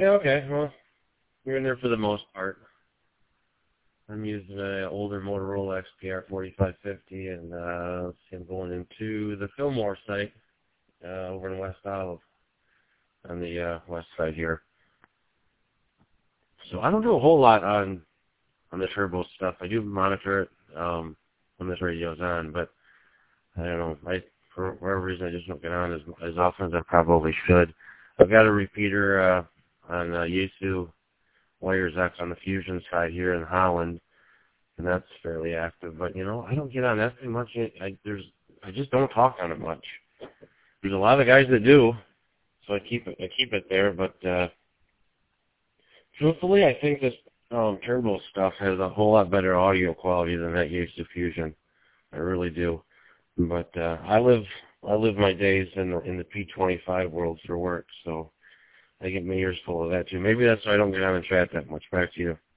Yeah, okay. Well, you're in there for the most part. I'm using an older Motorola XPR 4550, and let's see, I'm going into the Fillmore site over in West Olive on the west side here. So I don't do a whole lot on the turbo stuff. I do monitor it when this radio's on, but I don't know. For whatever reason, I just don't get on as often as I probably should. I've got a repeater on Yaesu Wires X on the Fusion side here in Holland, and that's fairly active. But I don't get on that thing much. I just don't talk on it much. There's a lot of guys that do, so I keep it there. But truthfully, I think this turbo stuff has a whole lot better audio quality than that Yaesu Fusion. I really do. But I live my days in the P25 world for work, so I get my ears full of that too. Maybe that's why I don't get on and chat that much. Back to you.